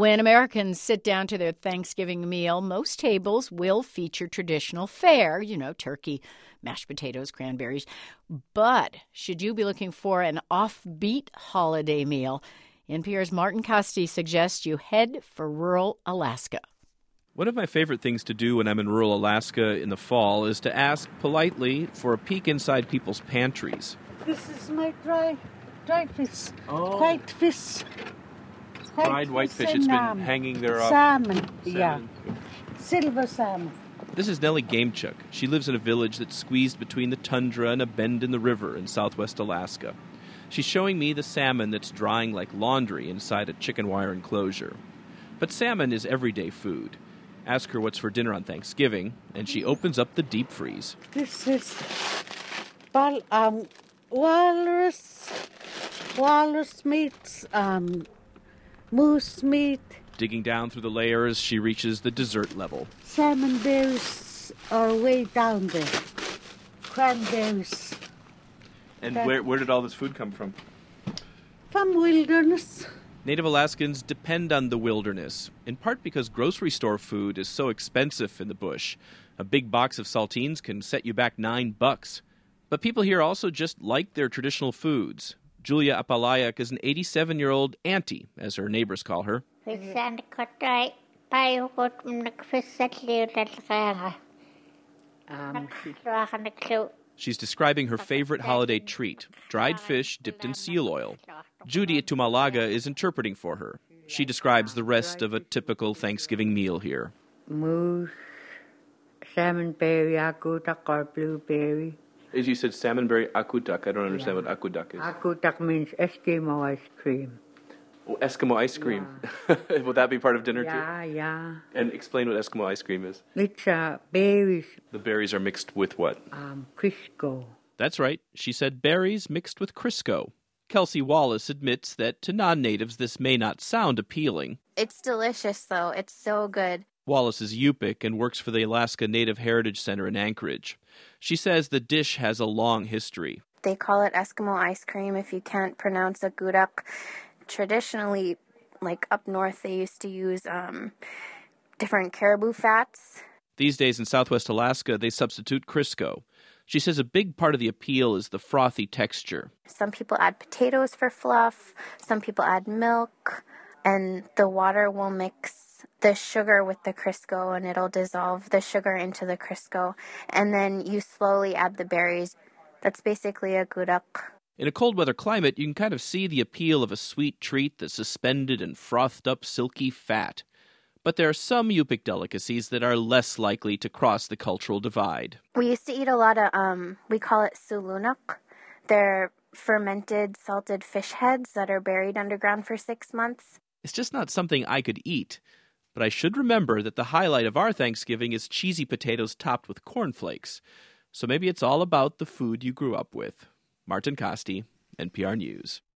When Americans sit down to their Thanksgiving meal, most tables will feature traditional fare, turkey, mashed potatoes, cranberries. But should you be looking for an offbeat holiday meal, NPR's Martin Kaste suggests you head for rural Alaska. One of my favorite things to do when I'm in rural Alaska in the fall is to ask politely for a peek inside people's pantries. This is my dry fish, white fish. Fried whitefish. It's been hanging there off. Salmon. Yeah. Silver salmon. This is Nellie Gamechuk. She lives in a village that's squeezed between the tundra and a bend in the river in southwest Alaska. She's showing me the salmon that's drying like laundry inside a chicken wire enclosure. But salmon is everyday food. Ask her what's for dinner on Thanksgiving, and she opens up the deep freeze. This is walrus meat, moose meat. Digging down through the layers, she reaches the dessert level. Salmon berries are way down there. Cranberries. And where did all this food come from? From wilderness. Native Alaskans depend on the wilderness, in part because grocery store food is so expensive in the bush. A big box of saltines can set you back $9. But people here also just like their traditional foods. Julia Apalayak is an 87-year-old auntie, as her neighbors call her. She's describing her favorite holiday treat, dried fish dipped in seal oil. Judy Tumalaga is interpreting for her. She describes the rest of a typical Thanksgiving meal here. Moose, salmonberry, akutak, or blueberry. As you said, salmonberry akutak. I don't understand what akutak is. Akutak means Eskimo ice cream. Oh, Eskimo ice cream. Yeah. Will that be part of dinner too? Yeah. And explain what Eskimo ice cream is. It's berries. The berries are mixed with what? Crisco. That's right. She said berries mixed with Crisco. Kelsey Wallace admits that to non-natives this may not sound appealing. It's delicious, though. It's so good. Wallace is Yupik and works for the Alaska Native Heritage Center in Anchorage. She says the dish has a long history. They call it Eskimo ice cream if you can't pronounce a gudak. Traditionally, like up north, they used to use different caribou fats. These days in southwest Alaska, they substitute Crisco. She says a big part of the appeal is the frothy texture. Some people add potatoes for fluff. Some people add milk. And the water will mix the sugar with the Crisco, and it'll dissolve the sugar into the Crisco. And then you slowly add the berries. That's basically a gudak. In a cold weather climate, you can kind of see the appeal of a sweet treat that's suspended in frothed up silky fat. But there are some Yupik delicacies that are less likely to cross the cultural divide. We used to eat a lot of, we call it sulunak. They're fermented salted fish heads that are buried underground for 6 months. It's just not something I could eat. But I should remember that the highlight of our Thanksgiving is cheesy potatoes topped with cornflakes. So maybe it's all about the food you grew up with. Martin Kaste, NPR News.